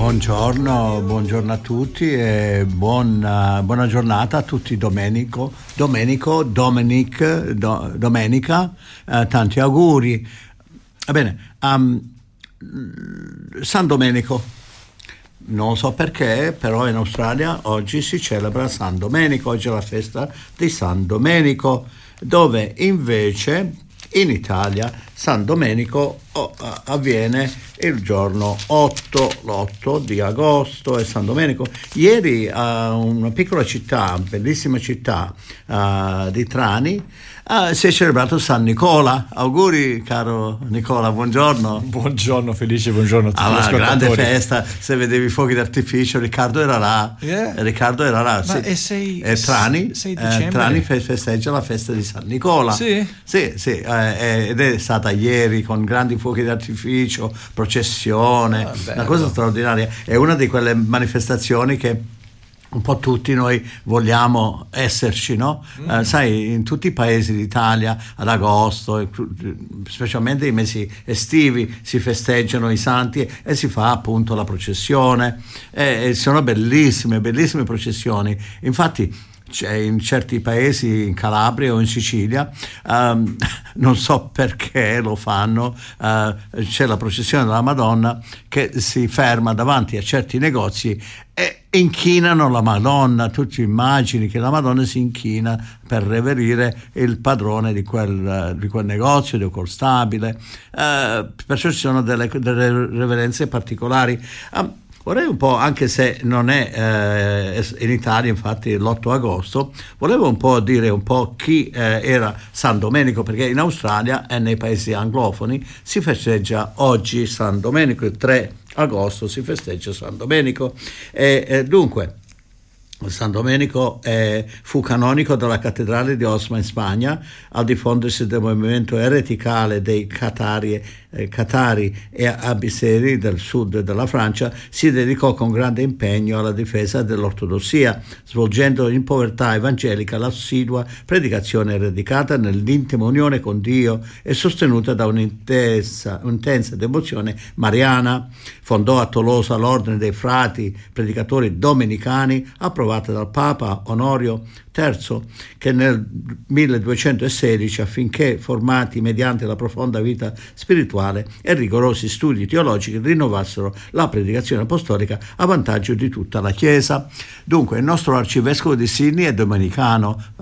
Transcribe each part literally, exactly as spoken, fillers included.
Buongiorno, buongiorno a tutti e buona, buona giornata a tutti. Domenico, Domenico, Dominic, do, Domenica, eh, tanti auguri. Va bene, um, San Domenico, non so perché, però in Australia oggi si celebra San Domenico, oggi è la festa di San Domenico, dove invece in Italia San Domenico oh, avviene il giorno otto, l'otto di agosto è San Domenico. Ieri a uh, una piccola città, bellissima città uh, di Trani, uh, si è celebrato San Nicola. Auguri caro Nicola, buongiorno. Buongiorno Felice, buongiorno a tutti alla gli ascoltatori. Grande festa, se vedevi i fuochi d'artificio, Riccardo era là, yeah. Riccardo era là. Ma sì. e sei, e Trani, sei eh, Trani festeggia la festa di San Nicola. Sì? Sì, sì, eh, ed è stata ieri con grandi fuochi d'artificio, processione, ah, una cosa straordinaria. È una di quelle manifestazioni che un po' tutti noi vogliamo esserci, no? Mm. Eh, sai, in tutti i paesi d'Italia ad agosto, specialmente i mesi estivi, si festeggiano i santi e, e si fa appunto la processione. E, e sono bellissime, bellissime processioni. Infatti, c'è in certi paesi, in Calabria o in Sicilia, um, non so perché lo fanno, uh, c'è la processione della Madonna che si ferma davanti a certi negozi e inchinano la Madonna. Tu ti immagini che la Madonna si inchina per reverire il padrone di quel, di quel negozio, di quel stabile, uh, perciò ci sono delle, delle reverenze particolari. Um, Vorrei un po', anche se non è eh, in Italia, infatti l'otto agosto, volevo un po' dire un po' chi eh, era San Domenico, perché in Australia e nei paesi anglofoni si festeggia oggi San Domenico, il tre agosto si festeggia San Domenico. E, e dunque, San Domenico eh, fu canonico della cattedrale di Osma in Spagna al diffondersi del movimento ereticale dei Catari, eh, Catari e Abisseri del sud della Francia. Si dedicò con grande impegno alla difesa dell'ortodossia, svolgendo in povertà evangelica l'assidua predicazione radicata nell'intima unione con Dio e sostenuta da un'intensa, un'intensa devozione mariana. Fondò a Tolosa l'ordine dei frati predicatori domenicani, approvata dal Papa Onorio terzo, che nel milleduecentosedici, affinché formati mediante la profonda vita spirituale e rigorosi studi teologici, rinnovassero la predicazione apostolica a vantaggio di tutta la Chiesa. Dunque il nostro arcivescovo di Sydney è domenicano, uh,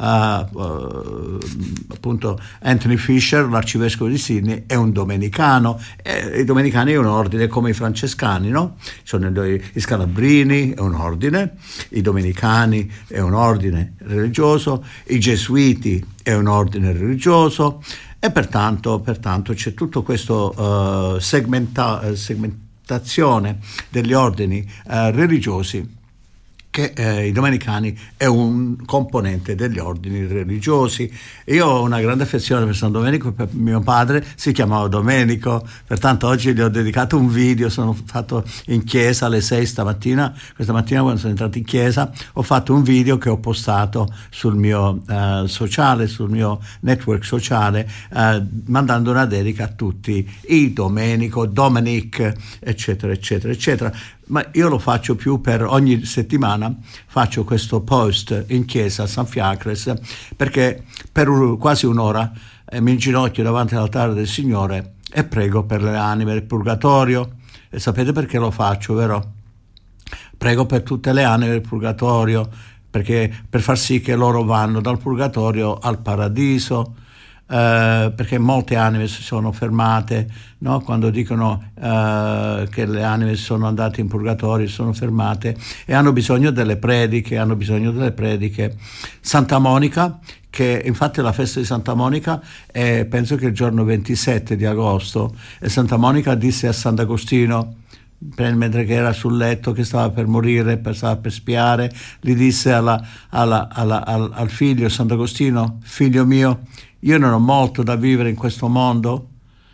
uh, appunto Anthony Fisher, l'arcivescovo di Sydney, è un domenicano. E i domenicani è un ordine come i francescani, no? Sono i scalabrini, è un ordine, i domenicani è un ordine religioso, i gesuiti è un ordine religioso e pertanto, pertanto c'è tutto questo uh, segmenta, segmentazione degli ordini uh, religiosi che eh, i domenicani è un componente degli ordini religiosi. Io ho una grande affezione per San Domenico, per mio padre si chiamava Domenico, pertanto oggi gli ho dedicato un video. Sono fatto in chiesa alle sei stamattina, questa mattina quando sono entrato in chiesa ho fatto un video che ho postato sul mio uh, sociale, sul mio network sociale, uh, mandando una dedica a tutti i Domenico, Dominic, eccetera, eccetera, eccetera. Ma io lo faccio più per ogni settimana, faccio questo post in chiesa a San Fiacres, perché per un, quasi un'ora eh, mi inginocchio davanti all'altare del Signore e prego per le anime del purgatorio. E sapete perché lo faccio, vero? Prego per tutte le anime del purgatorio, perché per far sì che loro vanno dal purgatorio al paradiso. Uh, perché molte anime si sono fermate, no? Quando dicono uh, che le anime sono andate in purgatorio, sono fermate e hanno bisogno delle prediche, hanno bisogno delle prediche. Santa Monica, che infatti la festa di Santa Monica è, penso che il giorno ventisette di agosto, e Santa Monica disse a Sant'Agostino, mentre che era sul letto, che stava per morire, stava per spiare, gli disse alla, alla, alla, al, al figlio Sant'Agostino: figlio mio, io non ho molto da vivere in questo mondo,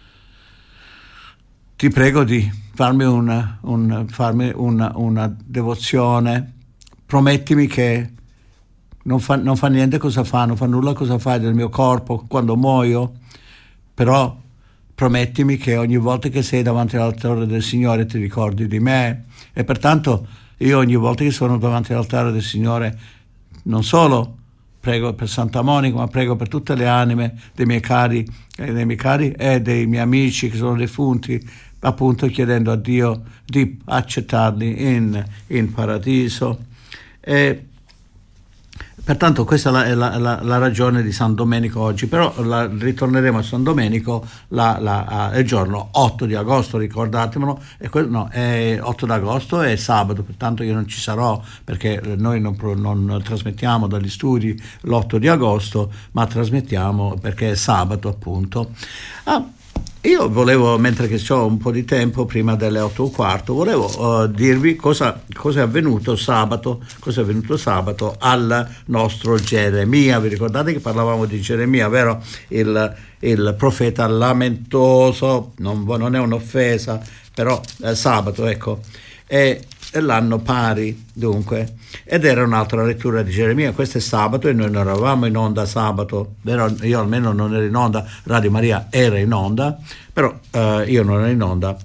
ti prego di farmi una, un, farmi una, una devozione, promettimi che non fa, non fa niente cosa fa, non fa nulla cosa fai del mio corpo quando muoio, però promettimi che ogni volta che sei davanti all'altare del Signore ti ricordi di me. E pertanto io ogni volta che sono davanti all'altare del Signore non solo prego per Santa Monica, ma prego per tutte le anime dei miei cari, eh, dei miei cari e dei miei amici che sono defunti, appunto chiedendo a Dio di accettarli in, in paradiso. E pertanto questa è la, è la, la ragione di San Domenico oggi, però la, ritorneremo a San Domenico la, la, il giorno otto di agosto, ricordatemelo, e que- no, è otto d'agosto è sabato, pertanto io non ci sarò perché noi non, non trasmettiamo dagli studi l'otto di agosto, ma trasmettiamo perché è sabato appunto. Ah, io volevo, mentre che ho un po' di tempo prima delle otto e un quarto, volevo uh, dirvi cosa, cosa è avvenuto sabato, cosa è avvenuto sabato al nostro Geremia. Vi ricordate che parlavamo di Geremia, vero? Il, il profeta lamentoso, non, non è un'offesa, però è sabato, ecco. E l'anno pari, dunque, ed era un'altra lettura di Geremia. Questo è sabato e noi non eravamo in onda sabato, vero? Io almeno non ero in onda, Radio Maria era in onda, però eh, io non ero in onda.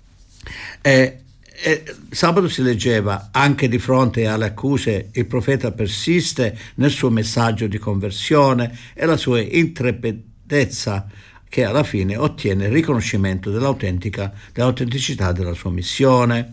E, e sabato si leggeva: anche di fronte alle accuse il profeta persiste nel suo messaggio di conversione e la sua intrepidezza, che alla fine ottiene il riconoscimento dell'autentica, dell'autenticità della sua missione.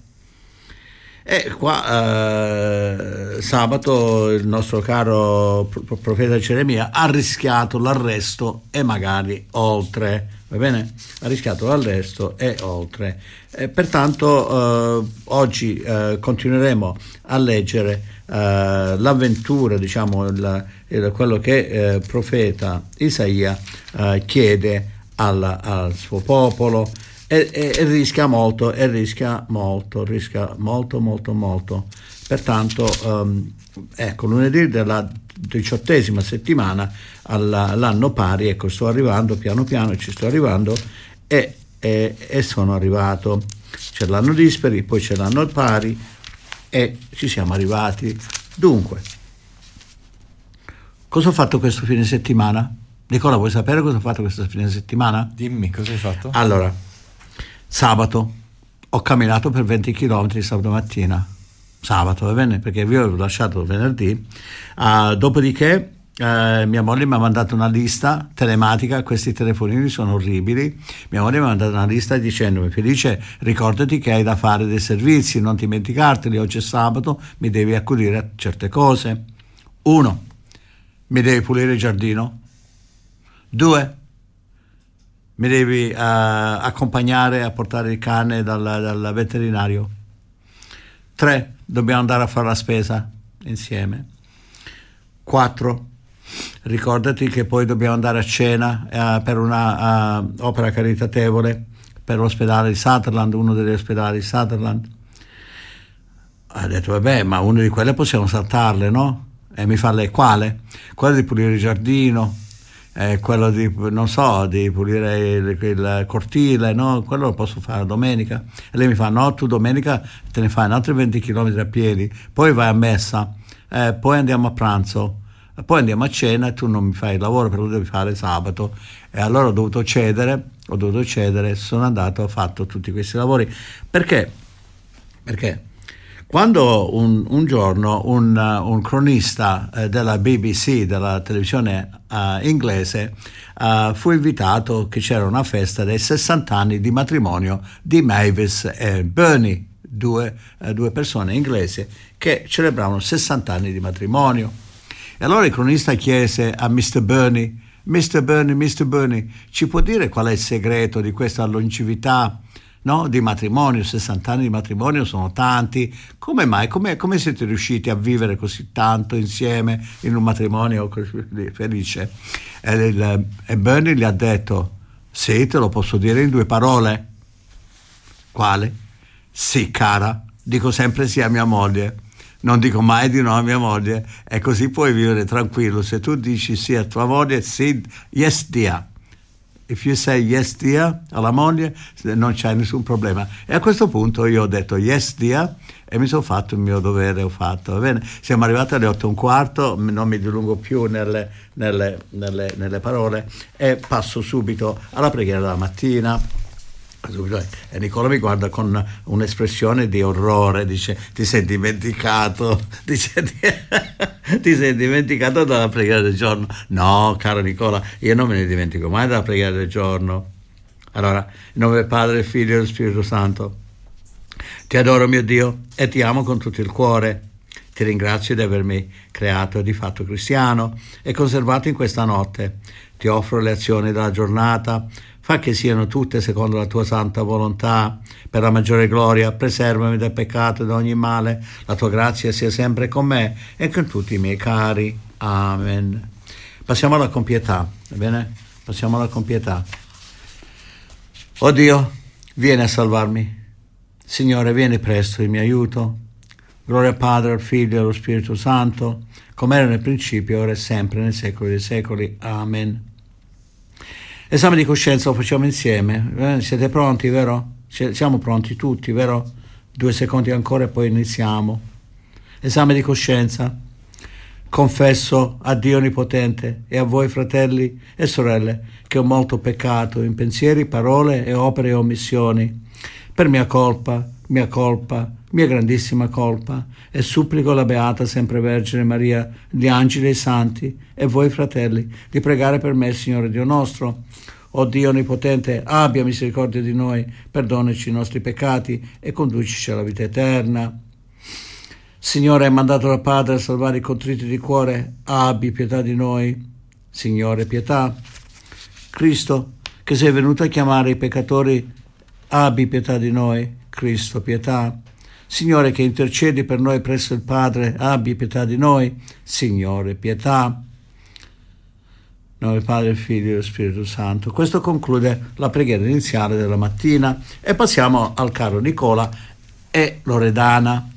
E qua eh, sabato il nostro caro profeta Geremia ha rischiato l'arresto e magari oltre, va bene? Ha rischiato l'arresto e oltre. E pertanto eh, oggi eh, continueremo a leggere eh, l'avventura, diciamo, il, il, quello che eh, profeta Isaia eh, chiede al, al suo popolo. E, e, e rischia molto, e rischia molto, rischia molto, molto, molto. Pertanto, um, ecco, lunedì della diciottesima settimana alla, all'anno pari, ecco, sto arrivando piano piano, ci sto arrivando e, e, e sono arrivato. C'è l'anno dispari, poi c'è l'anno pari e ci siamo arrivati. Dunque, cosa ho fatto questo fine settimana? Nicola, vuoi sapere cosa ho fatto questo fine settimana? Dimmi, cosa hai fatto? Allora, sabato ho camminato per venti chilometri sabato mattina, sabato, va bene, perché vi ho lasciato venerdì. Uh, dopodiché uh, mia moglie mi ha mandato una lista telematica. Questi telefonini sono orribili. Mia moglie mi ha mandato una lista dicendomi: Felice, ricordati che hai da fare dei servizi, non dimenticarteli, oggi è sabato, mi devi accudire a certe cose. Uno, mi devi pulire il giardino. Due, mi devi uh, accompagnare a portare il cane dal, dal veterinario. Tre, dobbiamo andare a fare la spesa insieme. Quattro, ricordati che poi dobbiamo andare a cena uh, per una uh, opera caritatevole per l'ospedale di Sutherland, uno degli ospedali di Sutherland. Ha detto: vabbè, ma una di quelle possiamo saltarle, no? E mi fa lei: quale? Quella di pulire il giardino. Eh, quello di, non so, di pulire il, il cortile, no? Quello lo posso fare domenica. E lei mi fa: no, tu domenica te ne fai un altri venti chilometri a piedi, poi vai a messa, eh, poi andiamo a pranzo, poi andiamo a cena e tu non mi fai il lavoro, però lo devi fare sabato. E allora ho dovuto cedere, ho dovuto cedere, sono andato, ho fatto tutti questi lavori. Perché? Perché? Quando un, un giorno un, un cronista eh, della B B C, della televisione uh, inglese, uh, fu invitato che c'era una festa dei sessanta anni di matrimonio di Mavis e Bernie, due, uh, due persone inglesi che celebravano sessanta anni di matrimonio. E allora il cronista chiese a mister Bernie: mister Bernie, mister Bernie, ci può dire qual è il segreto di questa longevità, no, di matrimonio? sessanta anni di matrimonio sono tanti. Come mai? Come, come siete riusciti a vivere così tanto insieme in un matrimonio così felice? E, il, e Bernie gli ha detto: sì, te lo posso dire in due parole. Quale? Sì, cara, dico sempre sì a mia moglie, non dico mai di no a mia moglie, e così puoi vivere tranquillo. Se tu dici sì a tua moglie, sì, yes dear, if you say yes dear alla moglie, non c'è nessun problema. E a questo punto io ho detto yes dear e mi sono fatto il mio dovere, ho fatto, va bene? Siamo arrivati alle otto e un quarto, non mi dilungo più nelle, nelle, nelle, nelle parole e passo subito alla preghiera della mattina. E Nicola mi guarda con un'espressione di orrore, dice: ti sei dimenticato, dice, ti, ti sei dimenticato dalla preghiera del giorno. No, caro Nicola, io non me ne dimentico mai dalla preghiera del giorno. Allora, in nome del Padre, del Figlio e dello Spirito Santo, ti adoro, mio Dio, e ti amo con tutto il cuore. Ti ringrazio di avermi creato e di fatto cristiano e conservato in questa notte. Ti offro le azioni della giornata. Fa che siano tutte secondo la tua santa volontà, per la maggiore gloria. Preservami dal peccato e da ogni male. La tua grazia sia sempre con me e con tutti i miei cari. Amen. Passiamo alla compietà, va bene? Passiamo alla compietà. Oh Dio, vieni a salvarmi. Signore, vieni presto in mio aiuto. Gloria al Padre, al Figlio e allo Spirito Santo, come era nel principio, ora e sempre, nei secoli dei secoli. Amen. Esame di coscienza lo facciamo insieme. Eh, siete pronti, vero? Siamo pronti tutti, vero? Due secondi ancora e poi iniziamo. Esame di coscienza. Confesso a Dio Onnipotente e a voi, fratelli e sorelle, che ho molto peccato in pensieri, parole e opere e omissioni. Per mia colpa, mia colpa, mia grandissima colpa, e supplico la Beata Sempre Vergine Maria, gli angeli e i santi, e voi, fratelli, di pregare per me, Signore Dio nostro. O Dio Onnipotente, abbia misericordia di noi, perdonaci i nostri peccati e conducici alla vita eterna. Signore, hai mandato dal Padre a salvare i contriti di cuore, abbi pietà di noi. Signore, pietà. Cristo, che sei venuto a chiamare i peccatori, abbi pietà di noi. Cristo, pietà. Signore, che intercedi per noi presso il Padre, abbi pietà di noi. Signore, pietà. Nome del Padre, del Figlio e dello Spirito Santo. Questo conclude la preghiera iniziale della mattina e passiamo al caro Nicola e Loredana.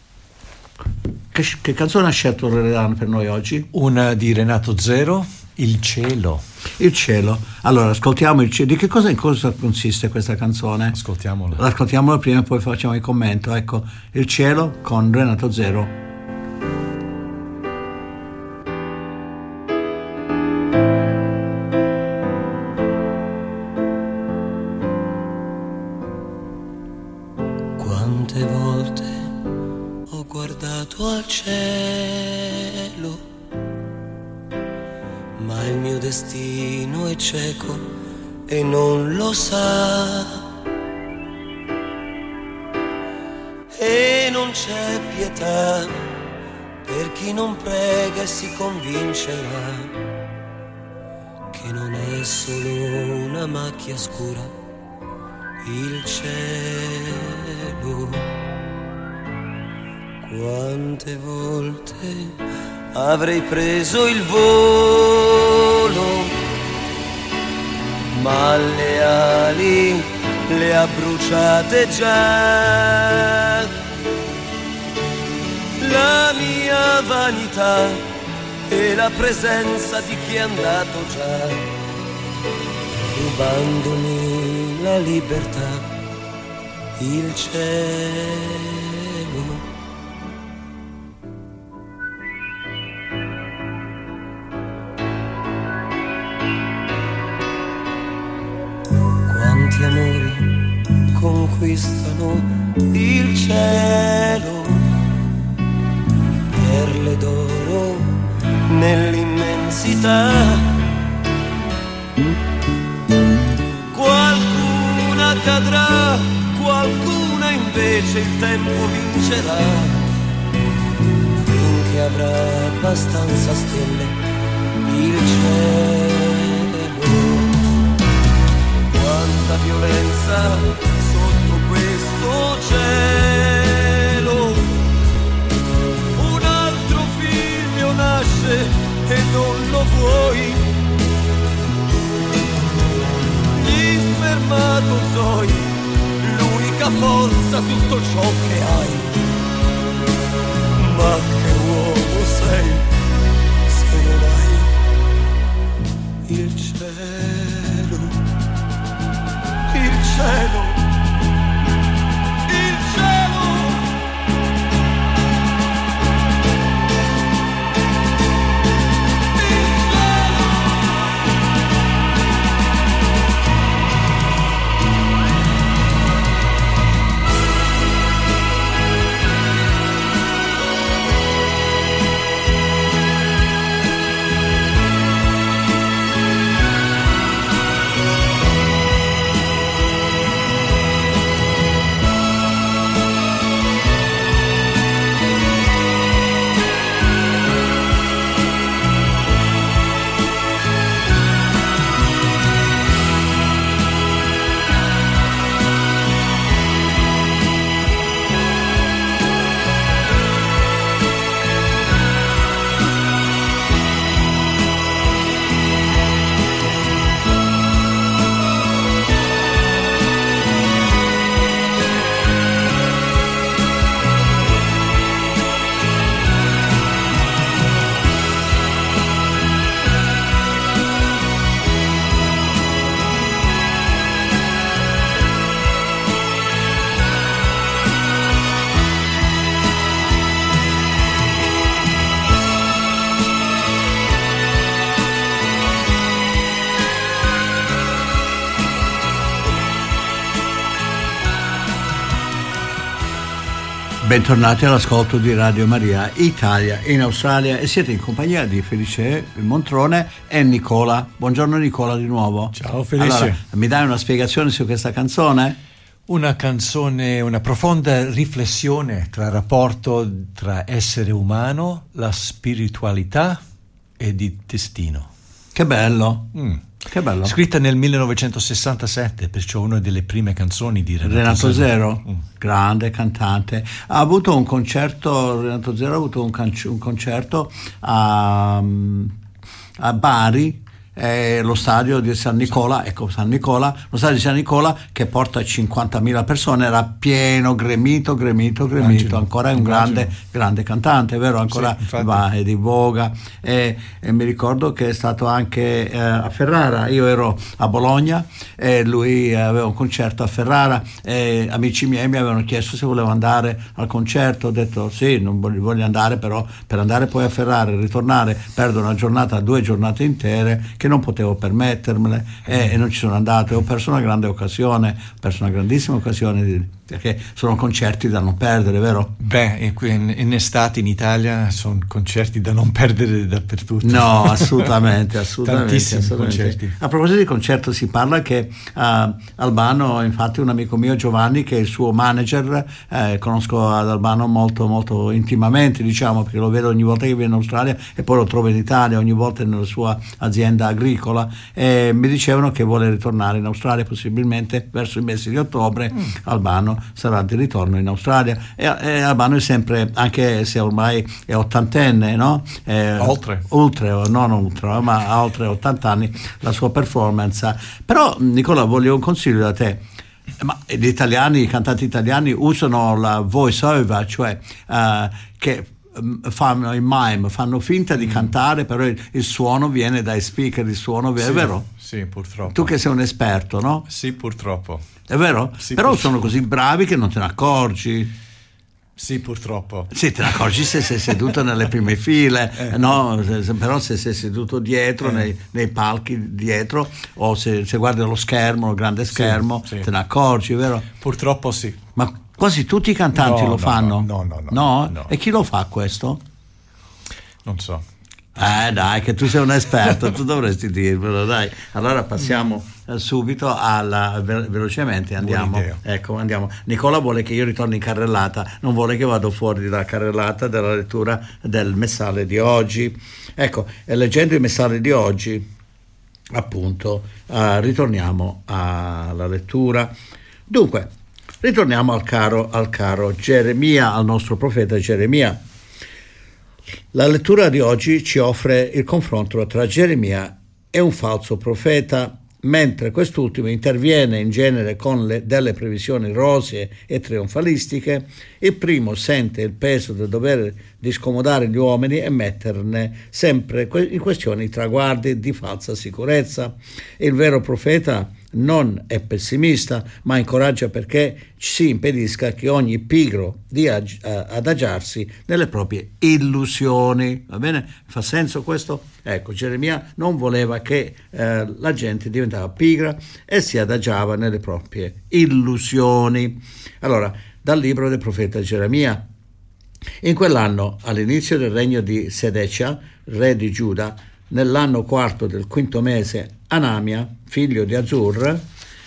Che, che canzone ha scelto Loredana per noi oggi? Una di Renato Zero, Il cielo. Il cielo. Allora, ascoltiamo il cielo. Di che cosa, in cosa consiste questa canzone? Ascoltiamola. Ascoltiamola prima e poi facciamo il commento. Ecco, Il cielo con Renato Zero. Quante volte ho guardato al cielo, ma il mio destino è cieco e non lo sa, e non c'è pietà per chi non prega e si convincerà che non è solo una macchia scura il cielo. Quante volte avrei preso il volo, ma le ali le ha bruciate già. La mia vanità e la presenza di chi è andato già, rubandomi la libertà, il cielo. Quanti amori conquistano il cielo, perle d'oro nell'immensità. Qualcuna cadrà, qualcuna invece il tempo vincerà, finché avrà abbastanza stelle il cielo. Quanta violenza sotto questo cielo, un altro figlio nasce e non lo vuoi, gli spermatozoi, l'unica forza, tutto ciò che hai. Ma che uomo sei se non hai il cielo? cielo, il cielo. Bentornati all'ascolto di Radio Maria Italia in Australia e siete in compagnia di Felice Montrone e Nicola. Buongiorno Nicola di nuovo. Ciao Felice. Allora, mi dai una spiegazione su questa canzone? Una canzone, una profonda riflessione tra il rapporto tra essere umano, la spiritualità e il destino. Che bello. Mm. Che bello. Scritta nel millenovecentosessantasette, perciò una delle prime canzoni di Renato, Renato Zero, Zero. Mm. grande cantante. Ha avuto un concerto, Renato Zero ha avuto un, can- un concerto a, a Bari, eh, lo stadio di San Nicola, ecco San Nicola, lo stadio di San Nicola che porta cinquantamila persone, era pieno, gremito, gremito, gremito. Immagino, ancora è un grande, grande cantante, vero? Ancora sì, va e divoga. E, e mi ricordo che è stato anche eh, a Ferrara, io ero a Bologna e lui aveva un concerto a Ferrara e amici miei mi avevano chiesto se volevo andare al concerto, ho detto sì, non voglio, voglio andare, però per andare poi a Ferrara e ritornare perdo una giornata, due giornate intere che non potevo permettermele e, e non ci sono andato e ho perso una grande occasione, ho perso una grandissima occasione di, perché sono concerti da non perdere, vero? Beh, in, in estate in Italia sono concerti da non perdere dappertutto. No, assolutamente, assolutamente. Tantissimi assolutamente. concerti. A proposito di concerto si parla che uh, Albano, infatti un amico mio Giovanni che è il suo manager, eh, conosco ad Albano molto molto intimamente, diciamo, perché lo vedo ogni volta che viene in Australia e poi lo trovo in Italia, ogni volta nella sua azienda agricola e mi dicevano che vuole ritornare in Australia possibilmente verso i mesi di ottobre. mm. Albano sarà di ritorno in Australia e, e Albano è sempre, anche se ormai è ottantenne, no? Eh, oltre oltre, non oltre, ma ha oltre ottanta anni la sua performance. Però Nicola, voglio un consiglio da te. Ma gli italiani, i cantanti italiani usano la voice over, cioè uh, che fanno il mime, fanno finta di mm. cantare, però il, il suono viene dai speaker, il suono viene, sì, è vero? Sì, purtroppo. Tu che sei un esperto, no? Sì, purtroppo. È vero? Sì, però purtroppo. Sono così bravi che non te ne accorgi. Sì, purtroppo. Sì, te ne accorgi se sei seduto nelle prime file, eh. no? Se, se, però se sei seduto dietro, eh. nei, nei palchi dietro, o se, se guardi lo schermo, il grande schermo, sì, sì. te ne accorgi, vero? Purtroppo sì. Ma quasi tutti i cantanti no, lo no, fanno? No, no, no, no. no. E chi lo fa questo? Non so. Eh dai, che tu sei un esperto, tu dovresti dirmelo, dai. Allora passiamo eh, subito alla ve- velocemente andiamo. Ecco, andiamo. Nicola vuole che io ritorni in carrellata, non vuole che vado fuori dalla carrellata della lettura del messale di oggi. Ecco, e leggendo il messale di oggi, appunto, eh, ritorniamo alla lettura. Dunque, ritorniamo al caro, al caro Geremia, al nostro profeta Geremia. La lettura di oggi ci offre il confronto tra Geremia e un falso profeta, mentre quest'ultimo interviene in genere con le, delle previsioni rosee e trionfalistiche. Il primo sente il peso del dover di scomodare gli uomini e metterne sempre in questione i traguardi di falsa sicurezza. Il vero profeta non è pessimista, ma incoraggia perché si impedisca che ogni pigro dia adagiarsi nelle proprie illusioni. Va bene? Fa senso questo? Ecco, Geremia non voleva che eh, la gente diventava pigra e si adagiava nelle proprie illusioni. Allora, dal libro del profeta Geremia. In quell'anno, all'inizio del regno di Sedecia, re di Giuda, nell'anno quarto del quinto mese, Anamia, figlio di Azur,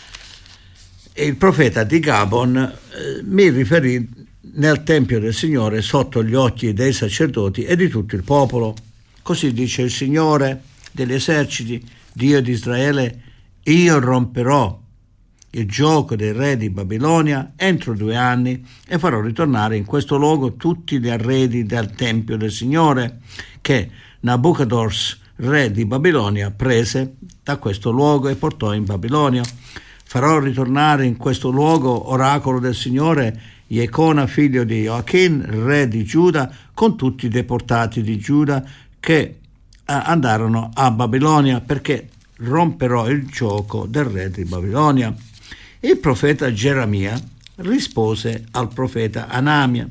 il profeta di Gabon, eh, mi riferì nel tempio del Signore sotto gli occhi dei sacerdoti e di tutto il popolo. Così dice il Signore degli eserciti, Dio di Israele: io romperò il gioco dei re di Babilonia entro due anni e farò ritornare in questo luogo tutti gli arredi del tempio del Signore che Nabucodonosor, re di Babilonia, prese da questo luogo e portò in Babilonia. Farò ritornare in questo luogo, oracolo del Signore, Jecona, figlio di Joachim, re di Giuda, con tutti i deportati di Giuda che andarono a Babilonia, perché romperò il gioco del re di Babilonia. Il profeta Geremia rispose al profeta Anamia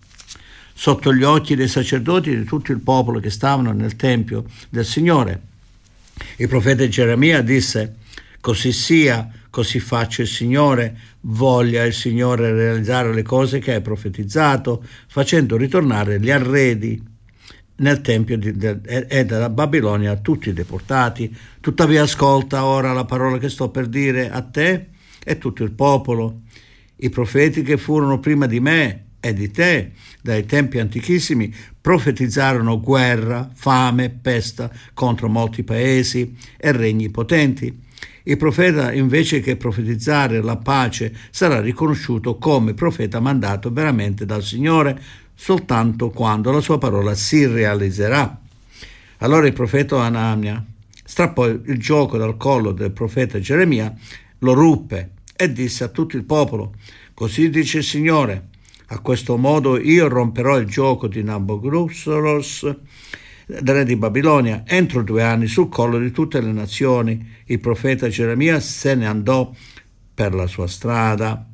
sotto gli occhi dei sacerdoti e di tutto il popolo che stavano nel tempio del Signore. Il profeta Geremia disse: così sia, così faccia il Signore, voglia il Signore realizzare le cose che hai profetizzato, facendo ritornare gli arredi nel tempio di, de, e dalla Babilonia tutti i deportati. Tuttavia ascolta ora la parola che sto per dire a te e tutto il popolo. I profeti che furono prima di me e di te, dai tempi antichissimi, profetizzarono guerra, fame, pesta contro molti paesi e regni potenti. Il profeta, invece che profetizzare la pace, sarà riconosciuto come profeta mandato veramente dal Signore soltanto quando la sua parola si realizzerà. Allora il profeta Anamia strappò il gioco dal collo del profeta Geremia, lo ruppe e disse a tutto il popolo: così dice il Signore, a questo modo io romperò il gioco di Nabucodonosor, re di Babilonia, entro due anni sul collo di tutte le nazioni. Il profeta Geremia se ne andò per la sua strada.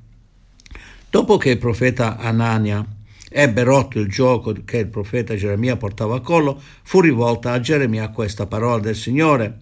Dopo che il profeta Anania ebbe rotto il gioco che il profeta Geremia portava a collo, fu rivolta a Geremia questa parola del Signore: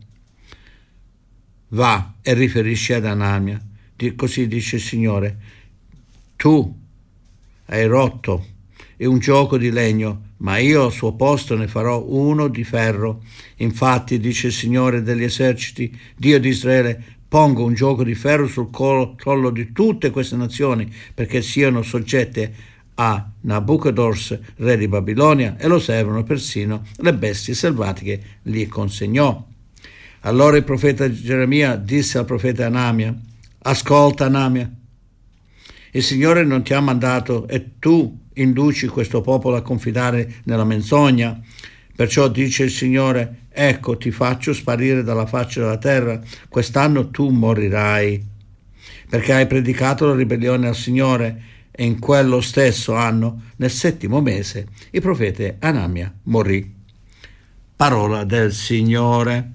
va e riferisci ad Anania, così dice il Signore, tu hai rotto un gioco di legno, ma io al suo posto ne farò uno di ferro. Infatti, dice il Signore degli eserciti, Dio di Israele, pongo un gioco di ferro sul collo di tutte queste nazioni, perché siano soggette a Nabucodonosor, re di Babilonia, e lo servono persino le bestie selvatiche gli consegnò. Allora il profeta Geremia disse al profeta Anamia: ascolta, Anamia, il Signore non ti ha mandato e tu induci questo popolo a confidare nella menzogna. Perciò dice il Signore: ecco, ti faccio sparire dalla faccia della terra, quest'anno tu morirai, perché hai predicato la ribellione al Signore. E in quello stesso anno, nel settimo mese, il profeta Anamia morì. Parola del Signore.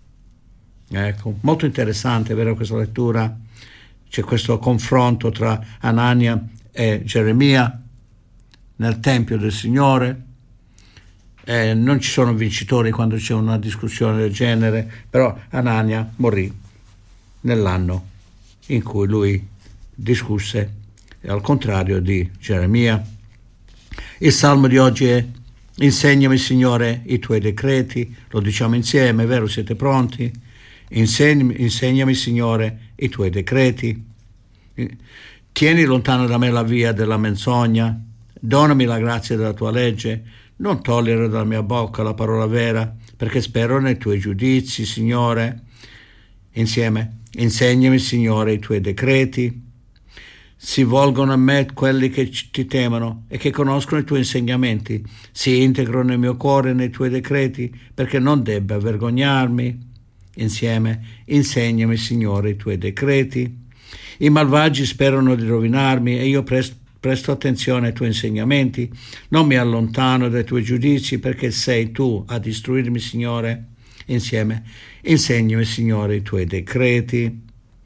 Ecco, molto interessante, vero, questa lettura? C'è questo confronto tra Anania e Geremia nel Tempio del Signore. Eh, non ci sono vincitori quando c'è una discussione del genere, però Anania morì nell'anno in cui lui discusse, al contrario di Geremia. Il salmo di oggi è: insegnami, Signore, i tuoi decreti. Lo diciamo insieme, vero? Siete pronti? Insegnami, insegnami, Signore, i tuoi decreti. Tieni lontano da me la via della menzogna. Donami la grazia della tua legge. Non togliere dalla mia bocca la parola vera, perché spero nei tuoi giudizi, Signore. Insieme: insegnami, Signore, i tuoi decreti. Si volgono a me quelli che ti temono e che conoscono i tuoi insegnamenti. Si integrano nel mio cuore nei tuoi decreti, perché non debba vergognarmi. Insieme: insegnami, Signore, i tuoi decreti. I malvagi sperano di rovinarmi e io presto, presto attenzione ai tuoi insegnamenti. Non mi allontano dai tuoi giudizi, perché sei tu a istruirmi, Signore. Insieme: insegnami, Signore, i tuoi decreti.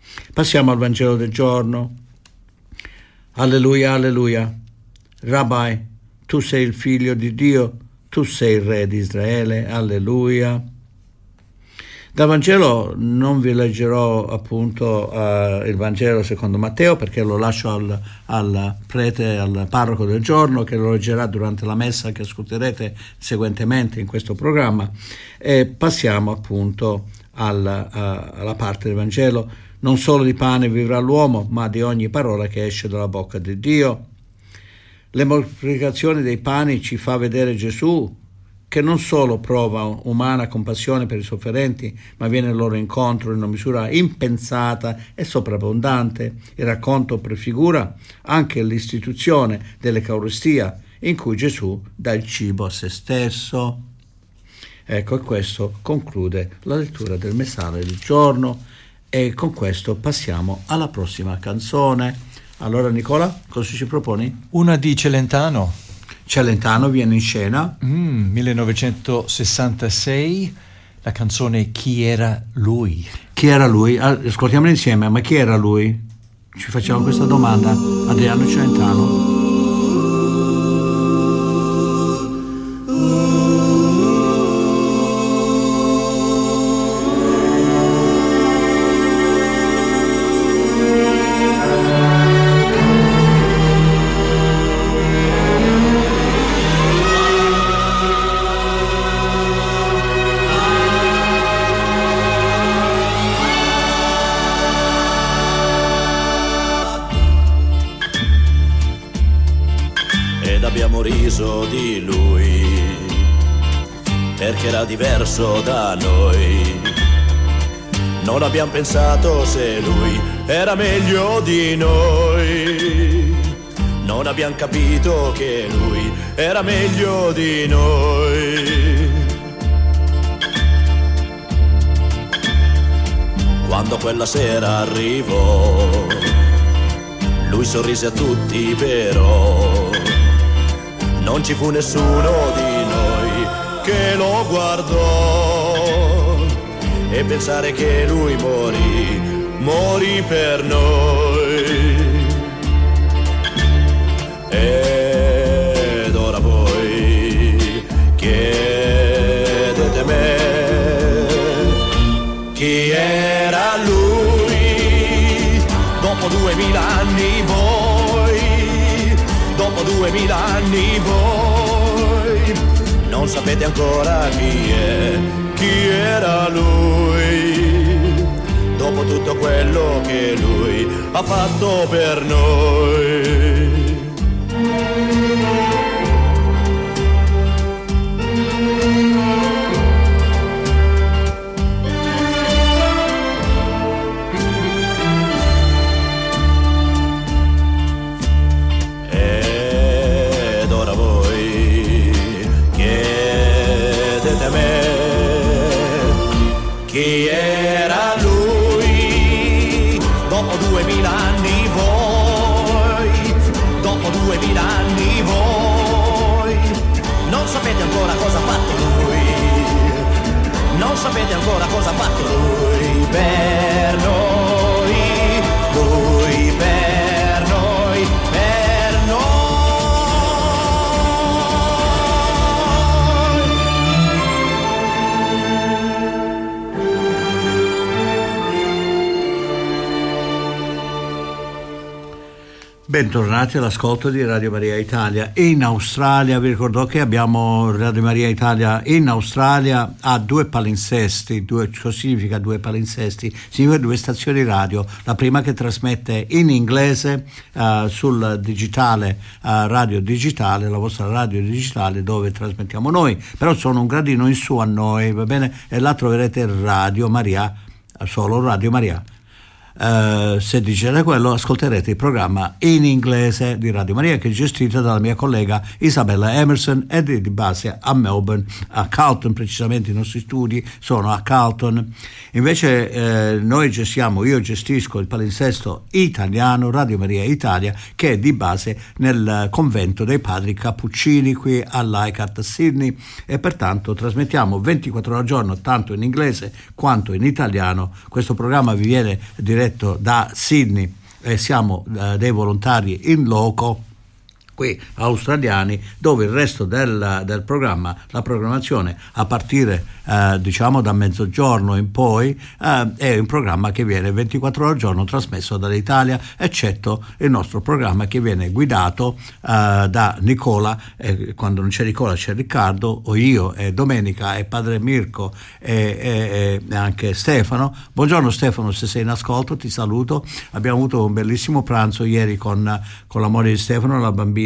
Passiamo al Vangelo del giorno. Alleluia, alleluia. Rabbi, tu sei il figlio di Dio, tu sei il re di Israele. Alleluia. Dal Vangelo non vi leggerò appunto uh, il Vangelo secondo Matteo, perché lo lascio al, al prete, al parroco del giorno, che lo leggerà durante la messa che ascolterete seguentemente in questo programma, e passiamo appunto alla, uh, alla parte del Vangelo. Non solo di pane vivrà l'uomo, ma di ogni parola che esce dalla bocca di Dio. Le moltiplicazioni dei pani ci fa vedere Gesù, che non solo prova umana compassione per i sofferenti, ma viene loro incontro in una misura impensata e sovrabbondante. Il racconto prefigura anche l'istituzione dell'Eucaristia, in cui Gesù dà il cibo a se stesso. Ecco, e questo conclude la lettura del messaggio del giorno, e con questo passiamo alla prossima canzone. Allora Nicola, cosa ci proponi? Una di Celentano. Celentano viene in scena. Mm, millenovecentosessantasei, la canzone Chi era lui? Chi era lui? Ascoltiamola insieme, ma chi era lui? Ci facciamo questa domanda. Adriano Celentano. Di lui, perché era diverso da noi. Non abbiamo pensato se lui era meglio di noi. Non abbiamo capito che lui era meglio di noi. Quando quella sera arrivò, lui sorrise a tutti, però non ci fu nessuno di noi che lo guardò, e pensare che lui morì, morì per noi. Ed ora voi chiedete a me chi era lui, dopo duemila anni voi, dopo duemila anni voi non sapete ancora chi è, chi era lui, dopo tutto quello che lui ha fatto per noi. Chi era lui, dopo duemila anni voi, dopo duemila anni voi, non sapete ancora cosa ha fatto lui, non sapete ancora cosa ha fatto lui per noi, lui per noi, per noi. Bentornati all'ascolto di Radio Maria Italia. In Australia, vi ricordo che abbiamo Radio Maria Italia in Australia ha due palinsesti, due, cosa significa due palinsesti? Significa due stazioni radio, la prima che trasmette in inglese uh, sul digitale, uh, radio digitale, la vostra radio digitale dove trasmettiamo noi, però sono un gradino in su a noi, va bene? E là troverete Radio Maria, solo Radio Maria. Uh, se dicete quello, ascolterete il programma in inglese di Radio Maria, che è gestito dalla mia collega Isabella Emerson ed è di base a Melbourne, a Carlton, precisamente i nostri studi sono a Carlton. Invece eh, noi gestiamo, io gestisco il palinsesto italiano Radio Maria Italia, che è di base nel convento dei padri Cappuccini qui a Leichhardt a Sydney, e pertanto trasmettiamo ventiquattro ore al giorno, tanto in inglese quanto in italiano. Questo programma vi viene diretto diretto da Sydney e siamo eh, dei volontari in loco qui australiani, dove il resto del, del programma, la programmazione a partire eh, diciamo da mezzogiorno in poi eh, è un programma che viene ventiquattro ore al giorno trasmesso dall'Italia, eccetto il nostro programma che viene guidato eh, da Nicola, eh, quando non c'è Nicola c'è Riccardo, o io e Domenica e padre Mirko e, e, e anche Stefano. Buongiorno Stefano, se sei in ascolto ti saluto. Abbiamo avuto un bellissimo pranzo ieri con, con la moglie di Stefano, la bambina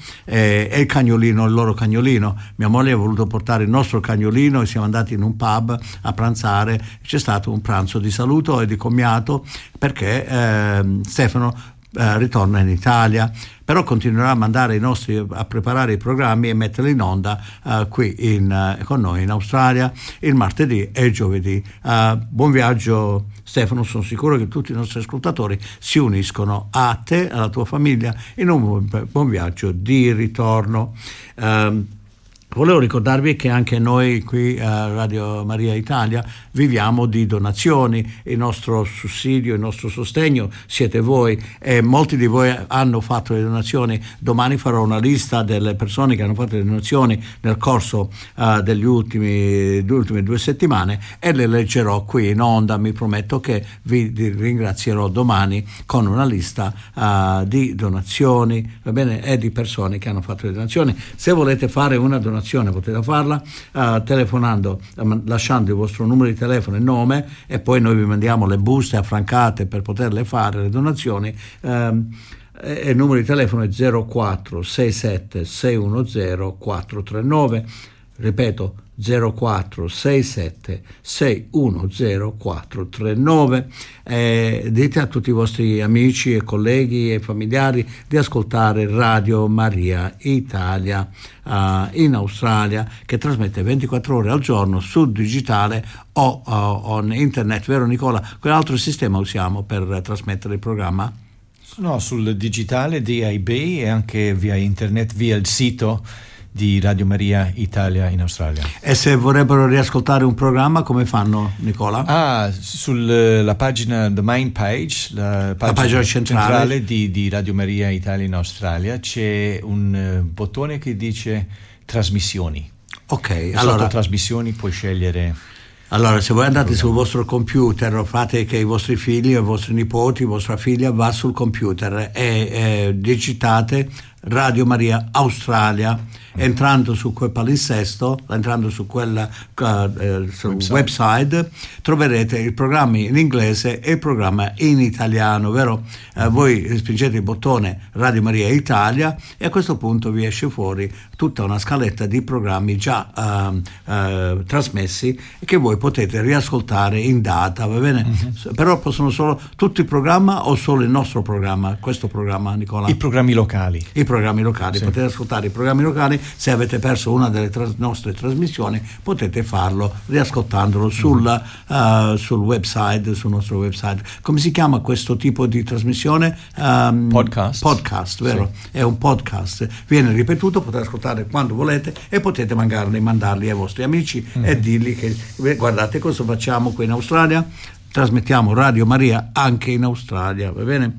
e, e il cagnolino, il loro cagnolino. Mia moglie ha voluto portare il nostro cagnolino e siamo andati in un pub a pranzare. C'è stato un pranzo di saluto e di commiato perché eh, Stefano eh, ritorna in Italia, però continuerà a mandare i nostri, a preparare i programmi e metterli in onda uh, qui in, uh, con noi in Australia il martedì e il giovedì. Uh, buon viaggio Stefano, sono sicuro che tutti i nostri ascoltatori si uniscono a te, alla tua famiglia, in un buon viaggio di ritorno. Um, Volevo ricordarvi che anche noi qui a Radio Maria Italia viviamo di donazioni. Il nostro sussidio, il nostro sostegno siete voi, e molti di voi hanno fatto le donazioni. Domani farò una lista delle persone che hanno fatto le donazioni nel corso uh, degli ultimi, delle ultime due settimane e le leggerò qui in onda. Mi prometto che vi ringrazierò domani con una lista uh, di donazioni, va bene, e di persone che hanno fatto le donazioni. Se volete fare una donazione potete farla uh, telefonando, uh, lasciando il vostro numero di telefono e nome, e poi noi vi mandiamo le buste affrancate per poterle fare le donazioni. Um, e il numero di telefono è zero quattro sei sette sei uno zero quattro tre nove, ripeto zero quattro sei sette sei uno zero quattro tre nove. Eh, dite a tutti i vostri amici e colleghi e familiari di ascoltare Radio Maria Italia uh, in Australia, che trasmette ventiquattro ore al giorno sul digitale o uh, on internet, vero Nicola? Quell'altro sistema usiamo per trasmettere il programma? No, sul digitale D A B e anche via internet, via il sito di Radio Maria Italia in Australia. E se vorrebbero riascoltare un programma, come fanno, Nicola? Ah, sulla pagina, the main page, la pagina, la pagina centrale, centrale di, di Radio Maria Italia in Australia, c'è un uh, bottone che dice trasmissioni. Ok, e allora sotto trasmissioni puoi scegliere. Allora, se voi andate sul vostro computer, fate che i vostri figli, i vostri nipoti, vostra figlia va sul computer e, e digitate Radio Maria Australia, entrando su quel palinsesto, entrando su quel uh, eh, sul website. website, troverete il programma in inglese e il programma in italiano, vero? Uh, voi spingete il bottone Radio Maria Italia e a questo punto vi esce fuori tutta una scaletta di programmi già uh, uh, trasmessi e che voi potete riascoltare in data, va bene? Uh-huh. Però possono solo tutto il programma o solo il nostro programma, questo programma, Nicola? I programmi locali. I programmi locali, sì. Potete ascoltare i programmi locali. Se avete perso una delle tra- nostre trasmissioni potete farlo riascoltandolo sul, mm-hmm. uh, sul website, sul nostro website. Come si chiama questo tipo di trasmissione? Um, podcast. Podcast, vero? Sì. È un podcast, viene ripetuto, potete ascoltare quando volete e potete mandarli, mandarli ai vostri amici mm-hmm. e dirgli che guardate cosa facciamo qui in Australia, trasmettiamo Radio Maria anche in Australia, va bene?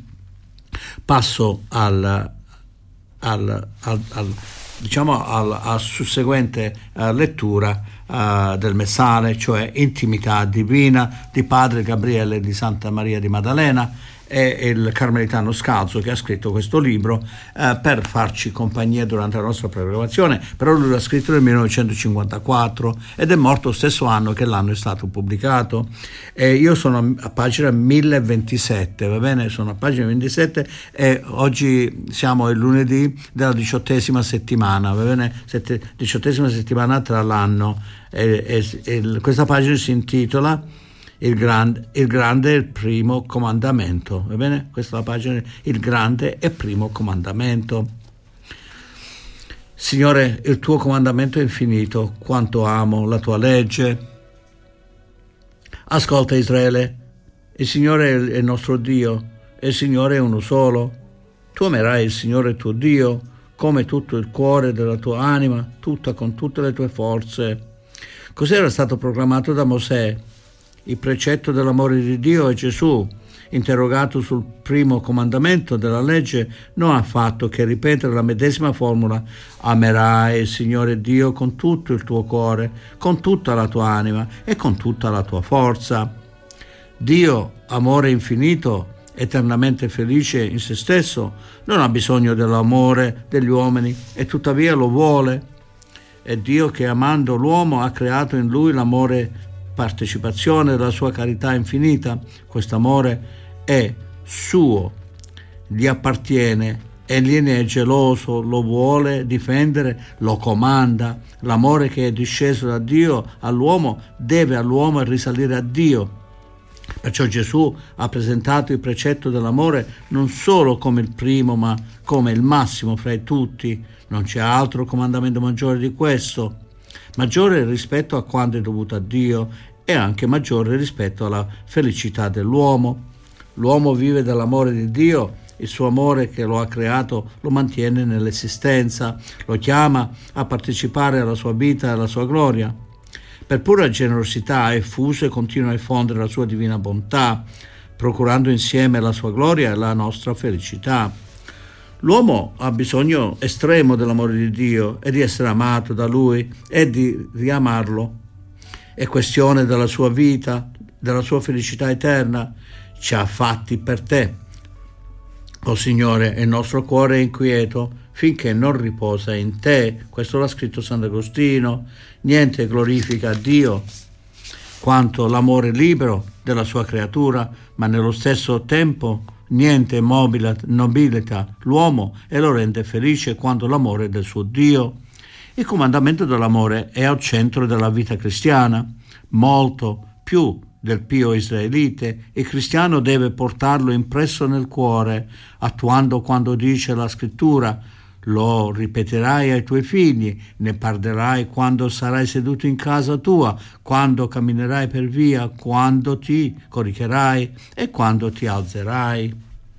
Passo al Al, al, al, diciamo al, al susseguente uh, lettura uh, del messale, cioè Intimità Divina di Padre Gabriele di Santa Maria di Maddalena, e il carmelitano scalzo che ha scritto questo libro eh, per farci compagnia durante la nostra programmazione. Però lui l'ha scritto nel millenovecentocinquantaquattro ed è morto lo stesso anno che l'anno è stato pubblicato. E io sono a pagina mille ventisette, va bene? Sono a pagina ventisette e oggi siamo il lunedì della diciottesima settimana, va bene? Sette, diciottesima settimana tra l'anno. E, e, e questa pagina si intitola Il grande, il grande e il primo comandamento, va bene? Questa è la pagina, il grande e primo comandamento. Signore, il tuo comandamento è infinito, quanto amo la tua legge. Ascolta Israele, il Signore è il nostro Dio, e il Signore è uno solo. Tu amerai il Signore tuo Dio come tutto il cuore della tua anima, tutta con tutte le tue forze. Così era stato proclamato da Mosè. Il precetto dell'amore di Dio è Gesù. interrogato sul primo comandamento della legge, non ha fatto che ripetere la medesima formula: amerai il Signore Dio con tutto il tuo cuore, con tutta la tua anima e con tutta la tua forza. Dio, amore infinito, eternamente felice in se stesso, non ha bisogno dell'amore degli uomini e tuttavia lo vuole. È Dio che, amando l'uomo, ha creato in lui l'amore partecipazione della sua carità infinita. Quest'amore è suo, gli appartiene, egli ne è geloso, lo vuole difendere, lo comanda. L'amore che è disceso da Dio all'uomo deve all'uomo risalire a Dio. Perciò Gesù ha presentato il precetto dell'amore non solo come il primo, ma come il massimo fra i tutti. Non c'è altro comandamento maggiore di questo. Maggiore rispetto a quanto è dovuto a Dio e anche maggiore rispetto alla felicità dell'uomo. L'uomo vive dell'amore di Dio, il suo amore che lo ha creato lo mantiene nell'esistenza, lo chiama a partecipare alla sua vita e alla sua gloria. Per pura generosità ha effuso e continua a effondere la sua divina bontà, procurando insieme la sua gloria e la nostra felicità. L'uomo ha bisogno estremo dell'amore di Dio e di essere amato da Lui e di riamarlo. È questione della sua vita, della sua felicità eterna. Ci ha fatti per te, o Signore, e il nostro cuore è inquieto finché non riposa in te. Questo l'ha scritto Sant'Agostino. Niente glorifica Dio quanto l'amore libero della sua creatura, ma nello stesso tempo niente nobilita l'uomo e lo rende felice quanto l'amore del suo Dio. Il comandamento dell'amore è al centro della vita cristiana, molto più del pio israelite. Il cristiano deve portarlo impresso nel cuore, attuando quando dice la scrittura: lo ripeterai ai tuoi figli, ne parlerai quando sarai seduto in casa tua, quando camminerai per via, quando ti coricherai e quando ti alzerai.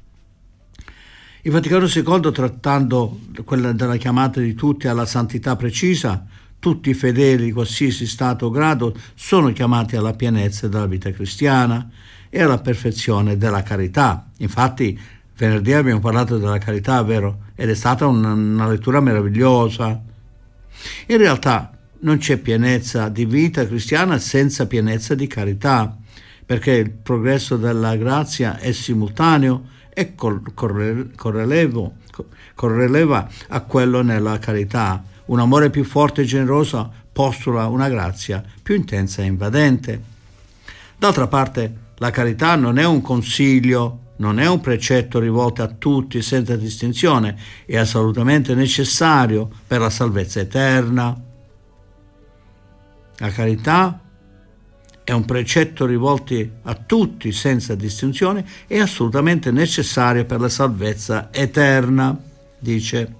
Il Vaticano secondo, trattando quella della chiamata di tutti alla santità precisa, tutti i fedeli di qualsiasi stato o grado sono chiamati alla pienezza della vita cristiana e alla perfezione della carità. Infatti, venerdì abbiamo parlato della carità, vero? Ed è stata una, una lettura meravigliosa. In realtà non c'è pienezza di vita cristiana senza pienezza di carità, perché il progresso della grazia è simultaneo e correlevo, correleva a quello nella carità. Un amore più forte e generoso postula una grazia più intensa e invadente. D'altra parte, la carità non è un consiglio, non è un precetto rivolto a tutti senza distinzione, è assolutamente necessario per la salvezza eterna. La carità è un precetto rivolto a tutti senza distinzione, è assolutamente necessario per la salvezza eterna, dice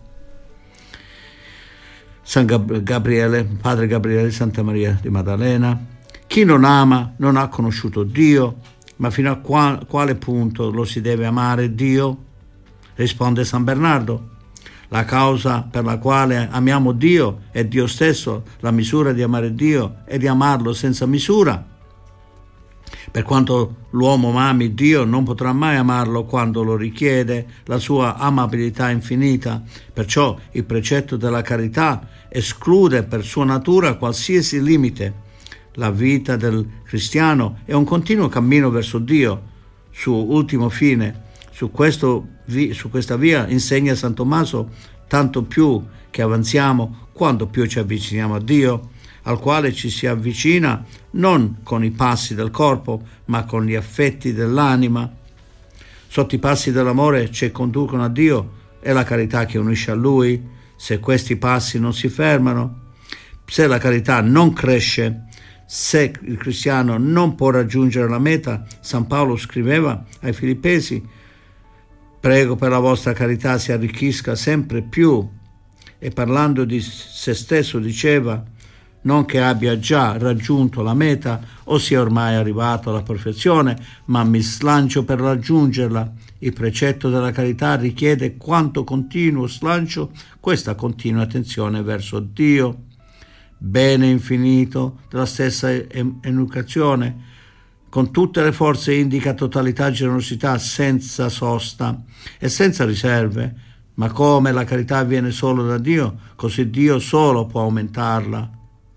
San Gabriele, Padre Gabriele, Santa Maria di Maddalena. Chi non ama non ha conosciuto Dio, ma fino a qua, quale punto lo si deve amare Dio? Risponde San Bernardo: la causa per la quale amiamo Dio è Dio stesso. La misura di amare Dio è di amarlo senza misura. Per quanto l'uomo ami Dio, non potrà mai amarlo quando lo richiede la sua amabilità infinita. Perciò il precetto della carità esclude per sua natura qualsiasi limite. La vita del cristiano è un continuo cammino verso Dio, suo ultimo fine. Su, questo, su questa via, insegna San Tommaso, tanto più che avanziamo, quanto più ci avviciniamo a Dio, al quale ci si avvicina non con i passi del corpo, ma con gli affetti dell'anima. Sotto i passi dell'amore ci conducono a Dio, è la carità che unisce a Lui. Se questi passi non si fermano, se la carità non cresce, se il cristiano non può raggiungere la meta, San Paolo scriveva ai Filippesi: prego per la vostra carità si arricchisca sempre più, e parlando di se stesso diceva: non che abbia già raggiunto la meta o sia ormai arrivato alla perfezione, ma mi slancio per raggiungerla. Il precetto della carità richiede quanto continuo slancio questa continua attenzione verso Dio. Bene infinito della stessa educazione, con tutte le forze indica totalità e generosità senza sosta e senza riserve, ma come la carità viene solo da Dio, così Dio solo può aumentarla.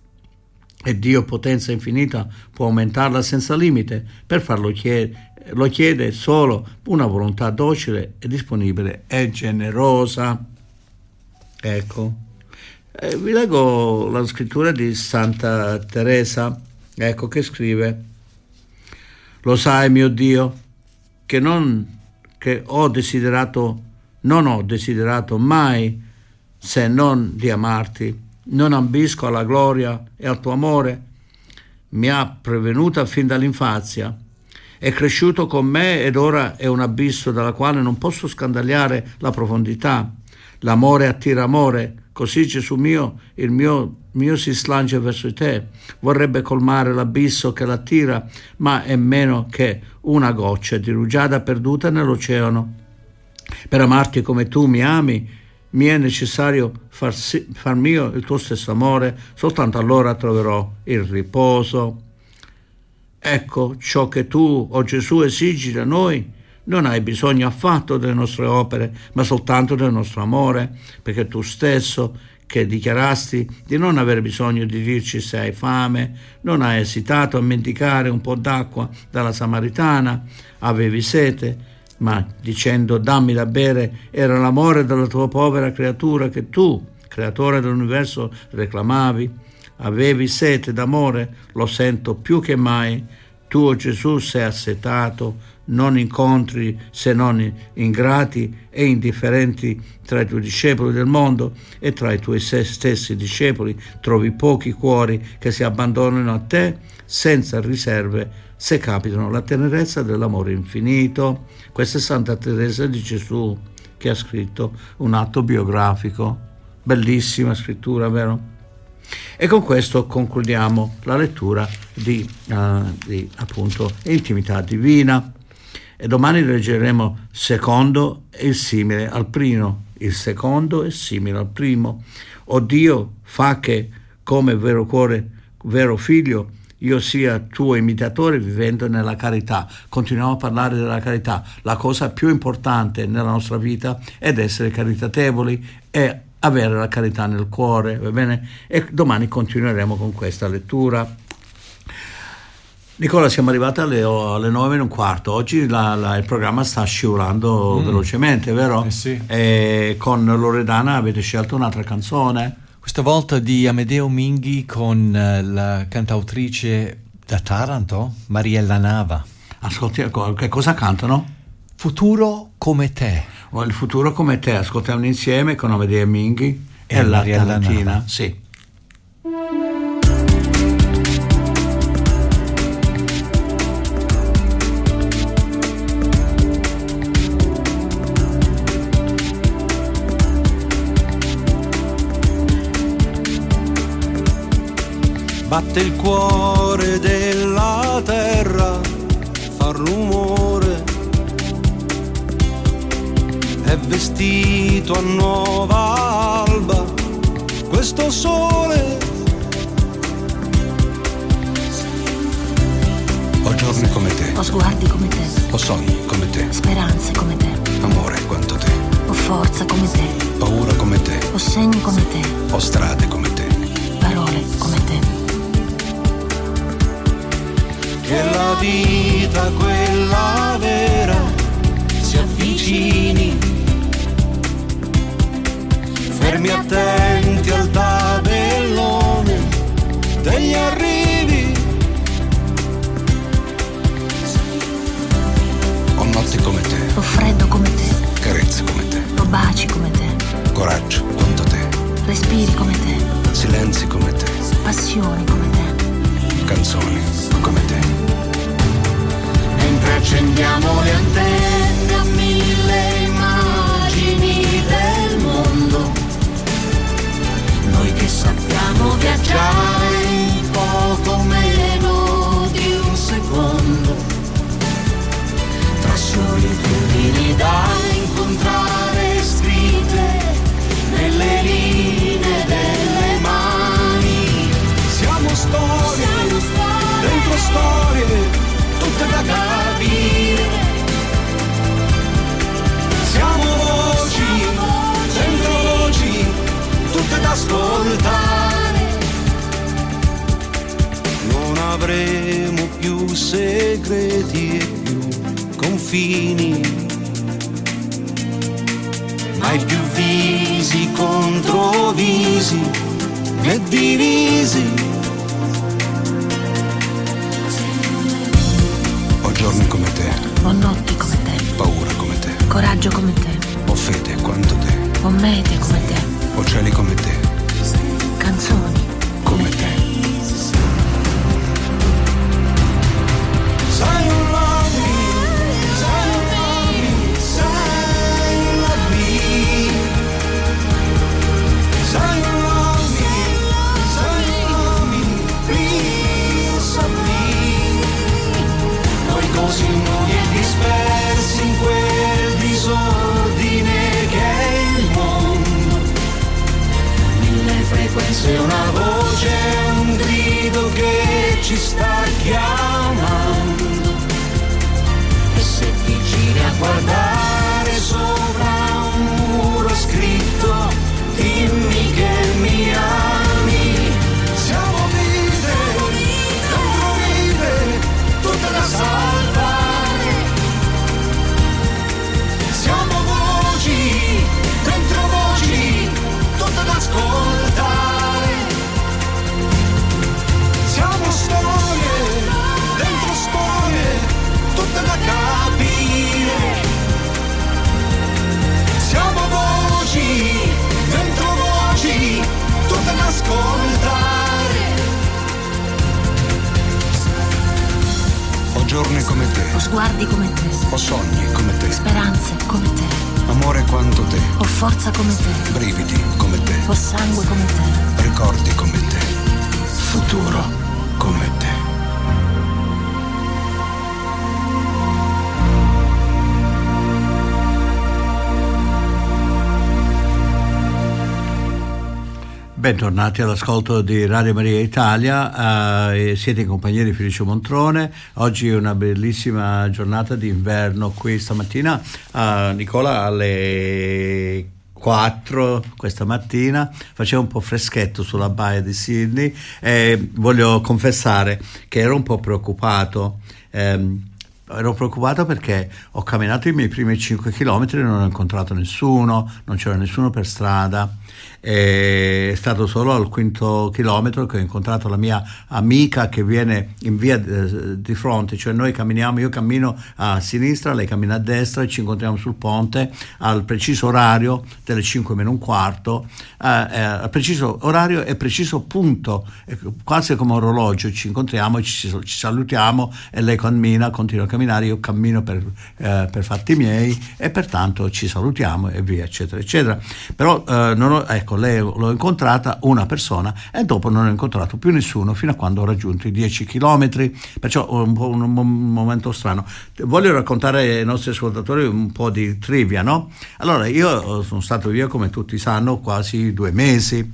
E Dio, potenza infinita, può aumentarla senza limite. Per farlo chiede, lo chiede solo una volontà docile e disponibile e generosa. Ecco. Eh, vi leggo la scrittura di Santa Teresa, ecco, che scrive: lo sai, mio Dio, che non che ho desiderato, non ho desiderato mai se non di amarti. Non ambisco alla gloria e al tuo amore. Mi ha prevenuta fin dall'infanzia. È cresciuto con me ed ora è un abisso dalla quale non posso scandagliare la profondità. L'amore attira amore, così Gesù mio, il mio, mio si slancia verso te. Vorrebbe colmare l'abisso che l'attira, ma è meno che una goccia di rugiada perduta nell'oceano. Per amarti come tu mi ami, mi è necessario far, si, far mio il tuo stesso amore, soltanto allora troverò il riposo. Ecco ciò che tu, o Gesù, esigi da noi. Non hai bisogno affatto delle nostre opere, ma soltanto del nostro amore, perché tu stesso, che dichiarasti di non avere bisogno di dirci se hai fame, non hai esitato a mendicare un po' d'acqua dalla Samaritana, avevi sete, ma dicendo dammi da bere, era l'amore della tua povera creatura che tu, creatore dell'universo, reclamavi. Avevi sete d'amore, lo sento più che mai. Tu, oh Gesù, sei assetato, non incontri se non ingrati e indifferenti tra i tuoi discepoli del mondo, e tra i tuoi stessi discepoli trovi pochi cuori che si abbandonano a te senza riserve, se capitano la tenerezza dell'amore infinito. Questa è Santa Teresa di Gesù, che ha scritto un atto biografico. Bellissima scrittura, vero? E con questo concludiamo la lettura di, uh, di appunto Intimità Divina. E domani leggeremo secondo il simile al primo. Il secondo è simile al primo. O Dio, fa che, come vero cuore, vero figlio, io sia tuo imitatore vivendo nella carità. Continuiamo a parlare della carità. La cosa più importante nella nostra vita è essere caritatevoli e avere la carità nel cuore, va bene? E domani continueremo con questa lettura. Nicola, siamo arrivati alle, alle nove meno un quarto. Oggi la, la, il programma sta scivolando mm. velocemente, vero? Eh sì. E con Loredana avete scelto un'altra canzone? Questa volta di Amedeo Minghi con la cantautrice da Taranto, Mariella Nava. Ascolti, che cosa cantano? Futuro come te. O il futuro come te, ascoltiamo insieme con Amedeo Minghi e, e la Mariella Tarantina. Nava. Sì. Batte il cuore della terra, fa rumore, è vestito a nuova alba questo sole. Ho giorni come te, ho sguardi come te, ho sogni come te, speranze come te, amore quanto te, ho forza come te, paura come te, ho segni come te, ho strade come te, parole come te. Che la vita, quella vera, si avvicini, fermi attenti al tabellone degli arrivi. ho notti come te, ho freddo come te, carezze come te, ho baci come te, coraggio quanto te, respiri come te, silenzi come te, passioni come te, canzoni come te. Mentre accendiamo le antenne a mille immagini del mondo, noi che sappiamo viaggiare in poco meno di un secondo, tra solitudini da incontrare scritte nelle linee delle mani. Siamo storie, Siamo storie dentro storie, avremo più segreti e più confini, mai più visi contro visi né divisi. Ho giorni come te, Ho notti come te, paura come te, coraggio come te, ho fede quanto te, ho mete come te, ho cieli come te, canzoni come te. Sai you love me, sai you love me, sai you love me, sai you love me, sai you love me, please of me. Noi così nudi e dispersi in quel disordine che è il mondo, mille frequenze, una voce, un grido che ci sta chiamando. E se ti giri a guardare sopra un muro scritto, dimmi che mi ami. Siamo vite, dentro vite, tutte da salvare. Siamo voci, dentro voci, tutte da ascoltare. Siamo storie, dentro storie, tutte da capire. Siamo voci, dentro voci, tutte da ascoltare. Ho giorni come te, Ho sguardi come te, ho sogni come te, speranze come te, amore quanto te, ho forza come te, brividi come te, ho sangue come te, ricordi come te, futuro come te. Bentornati all'ascolto di Radio Maria Italia, eh, siete in compagnia di Felice Montrone. Oggi è una bellissima giornata d'inverno qui stamattina. eh, Nicola alle quattro questa mattina faceva un po' freschetto sulla baia di Sydney e voglio confessare che ero un po' preoccupato. ehm, Ero preoccupato perché ho camminato i miei primi cinque chilometri e non ho incontrato nessuno, non c'era nessuno per strada. È stato solo al quinto chilometro che ho incontrato la mia amica che viene in via di fronte, cioè noi camminiamo, io cammino a sinistra, lei cammina a destra e ci incontriamo sul ponte al preciso orario delle cinque meno un quarto, eh, eh, al preciso orario e preciso punto, quasi come un orologio ci incontriamo e ci, ci salutiamo e lei cammina, continua a camminare, io cammino per, eh, per fatti miei e pertanto ci salutiamo e via eccetera eccetera. Però eh, non ho, ecco, lei l'ho incontrata una persona e dopo non ho incontrato più nessuno fino a quando ho raggiunto i dieci chilometri, perciò un po' un, un momento strano. Voglio raccontare ai nostri ascoltatori un po' di trivia, no? Allora, io sono stato via, come tutti sanno, quasi due mesi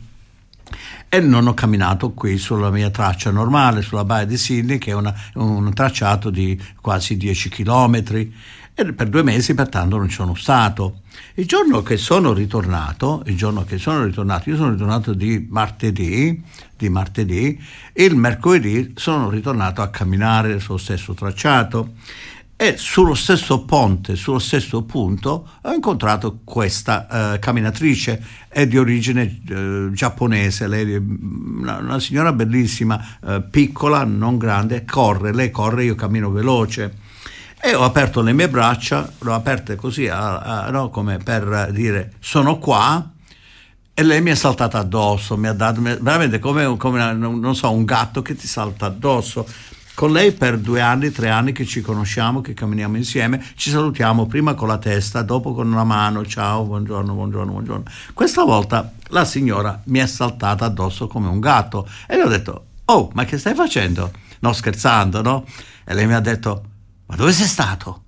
e non ho camminato qui sulla mia traccia normale, sulla baia di Sydney, che è una, un tracciato di quasi dieci chilometri, e per due mesi pertanto non ci sono stato. Il giorno che sono ritornato, il giorno che sono ritornato, io sono ritornato di martedì, di martedì, e il mercoledì sono ritornato a camminare sullo stesso tracciato e sullo stesso ponte, sullo stesso punto, ho incontrato questa eh, camminatrice, è di origine eh, giapponese, lei è una, una signora bellissima, eh, piccola, non grande, corre, lei corre, io cammino veloce. E ho aperto le mie braccia, l'ho aperte così, a, a, no, come per dire sono qua, e lei mi è saltata addosso, mi ha dato veramente come, come una, non so, un gatto che ti salta addosso. Con lei per due anni, tre anni che ci conosciamo, che camminiamo insieme, ci salutiamo prima con la testa, dopo con una mano, ciao, buongiorno, buongiorno, buongiorno. Questa volta la signora mi è saltata addosso come un gatto e le ho detto, oh, ma che stai facendo? No, scherzando, no? E lei mi ha detto, ma dove sei stato?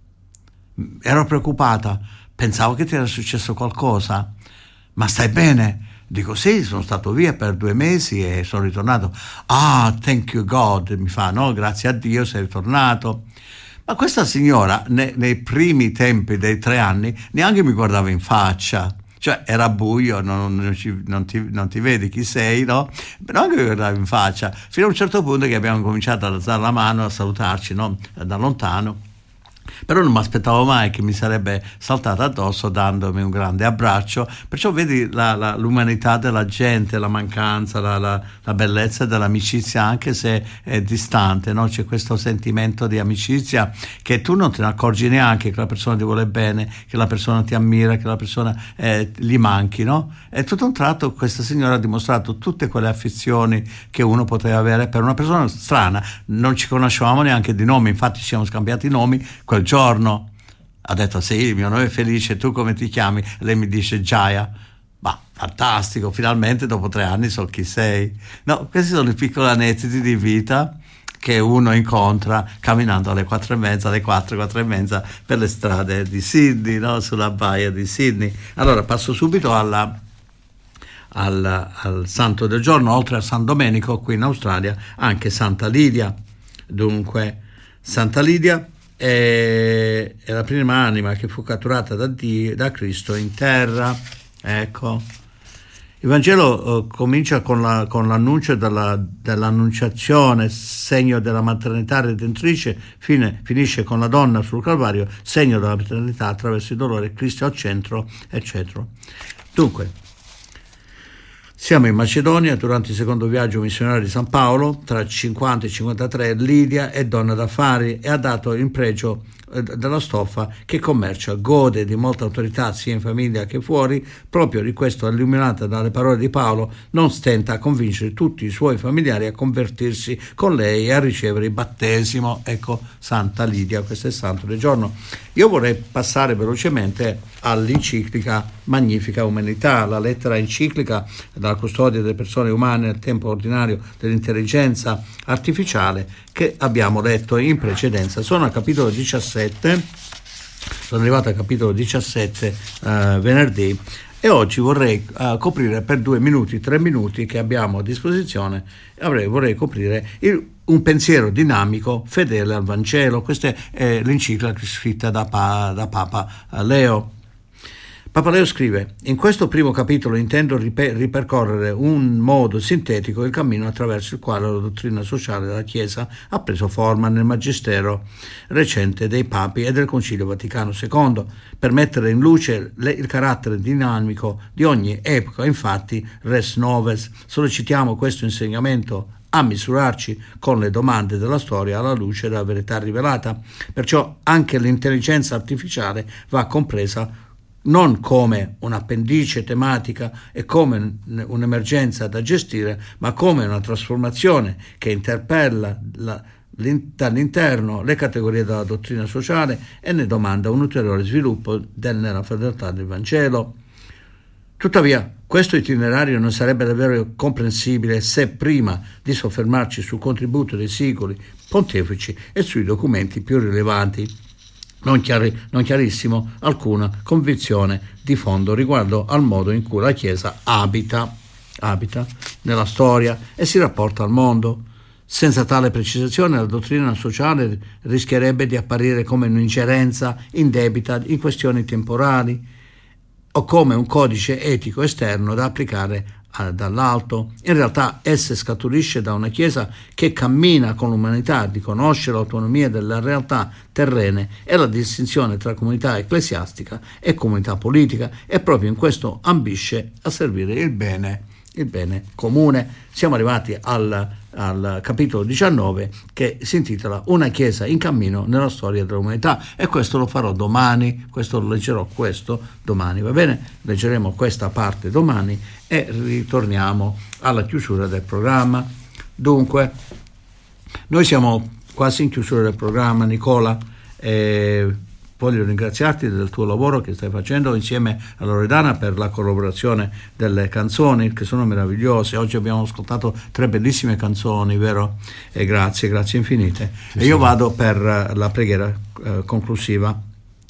Ero preoccupata, pensavo che ti era successo qualcosa. Ma stai bene? Dico sì, sono stato via per due mesi e sono ritornato. Ah, thank you God, mi fa, no, grazie a Dio sei ritornato. Ma questa signora ne, nei primi tempi dei tre anni neanche mi guardava in faccia. Cioè era buio, non, non, ci, non, ti, non ti vedi chi sei, no? Però anche guardavi in faccia, fino a un certo punto che abbiamo cominciato ad alzare la mano, a salutarci, no? Da lontano. Però non mi aspettavo mai che mi sarebbe saltata addosso dandomi un grande abbraccio, perciò vedi la, la, l'umanità della gente, la mancanza, la, la, la bellezza dell'amicizia, anche se è distante, no? C'è questo sentimento di amicizia che tu non te ne accorgi neanche, che la persona ti vuole bene, che la persona ti ammira, che la persona eh, gli manchi, no? E tutto un tratto questa signora ha dimostrato tutte quelle affezioni che uno poteva avere per una persona strana. Non ci conoscevamo neanche di nome, infatti ci siamo scambiati i nomi quel giorno. Ha detto sì, il mio nome è Felice, tu come ti chiami? Lei mi dice Giaia. Ma fantastico, finalmente dopo tre anni so chi sei. No, questi sono i piccoli aneddoti di vita che uno incontra camminando alle quattro e mezza, alle quattro, quattro e mezza per le strade di Sydney, no? Sulla baia di Sydney. Allora passo subito alla Al, al santo del giorno. Oltre a San Domenico qui in Australia anche Santa Lidia. Dunque Santa Lidia è, è la prima anima che fu catturata da Dio, da Cristo in terra. Ecco, il Vangelo eh, comincia con, la, con l'annuncio della, dell'annunciazione, segno della maternità redentrice, fine, finisce con la donna sul Calvario, segno della maternità attraverso il dolore, Cristo al centro, eccetera. Dunque siamo in Macedonia durante il secondo viaggio missionario di San Paolo, tra cinquanta e cinquantatré. Lidia è donna d'affari e ha dato in pregio eh, della stoffa che commercia, gode di molta autorità sia in famiglia che fuori. Proprio di questo, illuminata dalle parole di Paolo, non stenta a convincere tutti i suoi familiari a convertirsi con lei e a ricevere il battesimo. Ecco Santa Lidia, questo è il santo del giorno. Io vorrei passare velocemente all'enciclica Magnifica Umanità, la lettera enciclica dalla custodia delle persone umane nel tempo ordinario dell'intelligenza artificiale che abbiamo letto in precedenza. Sono al capitolo diciassette, sono arrivato al capitolo diciassette eh, venerdì, e oggi vorrei uh, coprire per due minuti, tre minuti che abbiamo a disposizione, avrei, vorrei coprire il, un pensiero dinamico fedele al Vangelo. Questa è l'enciclica scritta da, pa, da Papa Leo. Papa Leo scrive: in questo primo capitolo intendo riper- ripercorrere un modo sintetico il cammino attraverso il quale la dottrina sociale della Chiesa ha preso forma nel magistero recente dei papi e del Concilio Vaticano secondo, per mettere in luce le- il carattere dinamico di ogni epoca. Infatti, res noves, sollecitiamo questo insegnamento a misurarci con le domande della storia alla luce della verità rivelata. Perciò anche l'intelligenza artificiale va compresa non come un'appendice tematica e come un'emergenza da gestire, ma come una trasformazione che interpella la, dall'interno le categorie della dottrina sociale e ne domanda un ulteriore sviluppo del, nella fedeltà del Vangelo. Tuttavia, questo itinerario non sarebbe davvero comprensibile se prima di soffermarci sul contributo dei singoli pontefici e sui documenti più rilevanti Non, chiari, non chiarissimo alcuna convinzione di fondo riguardo al modo in cui la Chiesa abita, abita nella storia e si rapporta al mondo. Senza tale precisazione la dottrina sociale rischierebbe di apparire come un'ingerenza indebita in questioni temporali o come un codice etico esterno da applicare dall'alto. In realtà essa scaturisce da una Chiesa che cammina con l'umanità, riconosce l'autonomia delle realtà terrene e la distinzione tra comunità ecclesiastica e comunità politica, e proprio in questo ambisce a servire il bene, il bene comune. Siamo arrivati al, al capitolo diciannove, che si intitola Una Chiesa in cammino nella storia dell'umanità, e questo lo farò domani, questo lo leggerò questo domani, va bene? Leggeremo questa parte domani e ritorniamo alla chiusura del programma. Dunque, noi siamo quasi in chiusura del programma, Nicola, e voglio ringraziarti del tuo lavoro che stai facendo insieme a Loredana per la collaborazione delle canzoni che sono meravigliose. Oggi abbiamo ascoltato tre bellissime canzoni, vero? E grazie, grazie infinite. Sì, e io sì. Vado per la preghiera eh, conclusiva.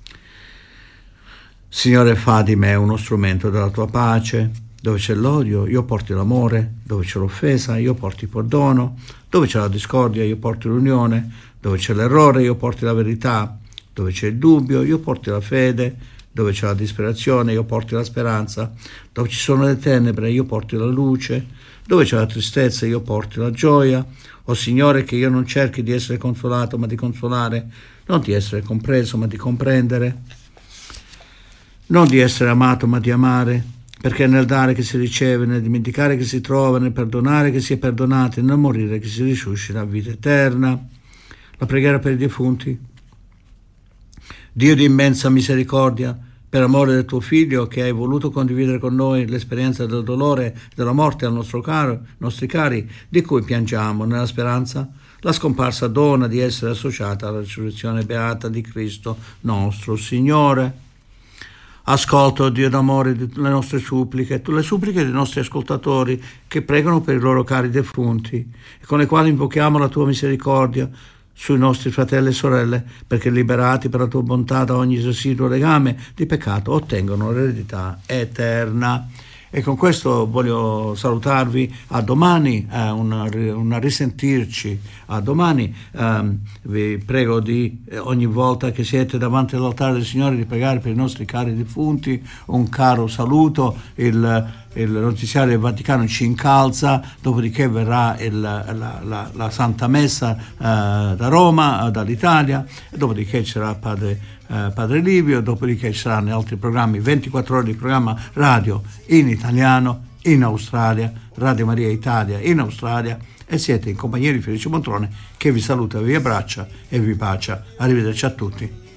Signore, fa di me uno strumento della tua pace. Dove c'è l'odio, io porto l'amore. Dove c'è l'offesa, io porto il perdono. Dove c'è la discordia, io porto l'unione. Dove c'è l'errore, io porto la verità. Dove c'è il dubbio, io porto la fede. Dove c'è la disperazione io porti la speranza, dove ci sono le tenebre io porti la luce, dove c'è la tristezza io porti la gioia. O Signore, che io non cerchi di essere consolato ma di consolare, non di essere compreso ma di comprendere, non di essere amato ma di amare, perché nel dare che si riceve, nel dimenticare che si trova, nel perdonare che si è perdonati, nel morire che si risuscita a vita eterna. La preghiera per i defunti. Dio di immensa misericordia, per amore del tuo Figlio, che hai voluto condividere con noi l'esperienza del dolore e della morte al nostro caro, nostri cari, di cui piangiamo nella speranza, la scomparsa dona di essere associata alla risurrezione beata di Cristo nostro Signore. Ascolta, oh Dio d'amore, le nostre suppliche, le suppliche dei nostri ascoltatori che pregano per i loro cari defunti e con le quali invochiamo la tua misericordia sui nostri fratelli e sorelle, perché liberati per la tua bontà da ogni residuo legame di peccato ottengano l'eredità eterna. E con questo voglio salutarvi, a domani, eh, una, una risentirci, a domani. Eh, vi prego di eh, ogni volta che siete davanti all'altare del Signore di pregare per i nostri cari defunti. Un caro saluto, il, il notiziario del Vaticano ci incalza, dopodiché verrà il, la, la, la Santa Messa eh, da Roma, dall'Italia, e dopodiché c'era padre Uh, Padre Livio, dopodiché ci saranno altri programmi, ventiquattro ore di programma radio in italiano in Australia, Radio Maria Italia in Australia, e siete in compagnia di Felice Montrone che vi saluta, vi abbraccia e vi bacia. Arrivederci a tutti.